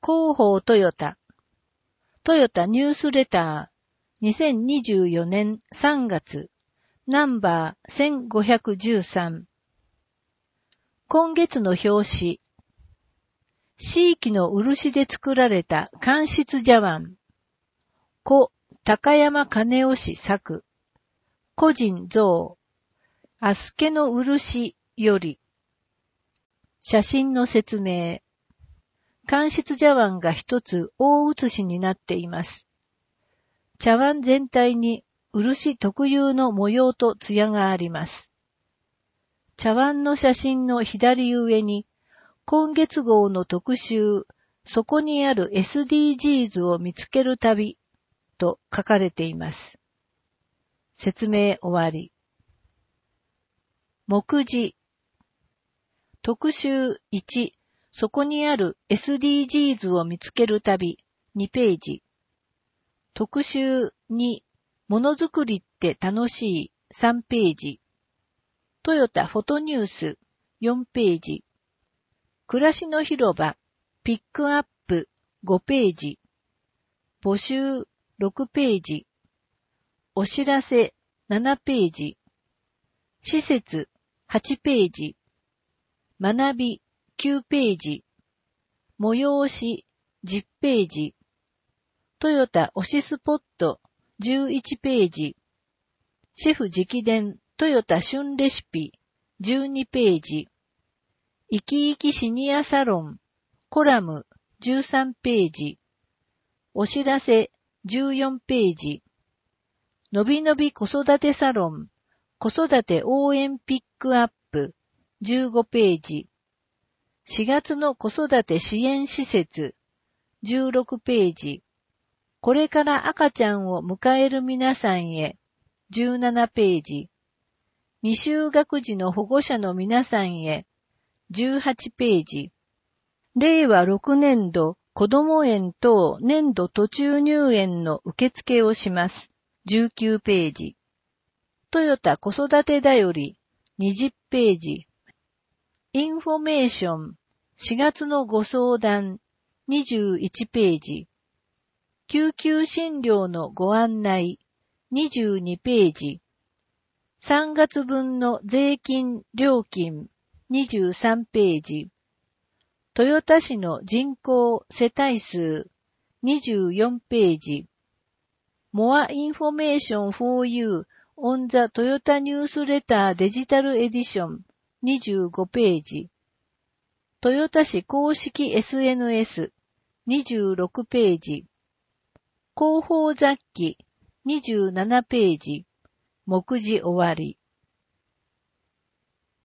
広報トヨタ。トヨタニュースレター。2024年3月。ナンバー1513。今月の表紙。地域の漆で作られた乾漆茶碗。故高山金雄氏作。個人像。アスケの漆より。写真の説明。乾漆茶碗が一つ大写しになっています。茶碗全体に漆特有の模様と艶があります。茶碗の写真の左上に、今月号の特集、そこにある SDGs を見つける旅と書かれています。説明終わり。目次。特集1、そこにある SDGs を見つける旅2ページ。特集2、ものづくりって楽しい3ページ。トヨタフォトニュース4ページ。暮らしの広場ピックアップ5ページ。募集6ページ。お知らせ7ページ。施設8ページ。学び9ページ。催し10ページ。トヨタ推しスポット11ページ。シェフ直伝トヨタ旬レシピ12ページ。生き生きシニアサロンコラム13ページ。お知らせ14ページ。のびのび子育てサロン子育て応援ピックアップ15ページ。4月の子育て支援施設16ページ。これから赤ちゃんを迎える皆さんへ17ページ。未就学児の保護者の皆さんへ18ページ。令和6年度子ども園等年度途中入園の受付をします。19ページ。トヨタ子育てだより20ページ。インフォメーション4月のご相談21ページ。救急診療のご案内22ページ。3月分の税金料金23ページ。豊田市の人口世帯数24ページ。More information for you on the Toyota Newsletter Digital Edition 25ページ。豊田市公式 SNS 26ページ。広報雑記27ページ。目次終わり。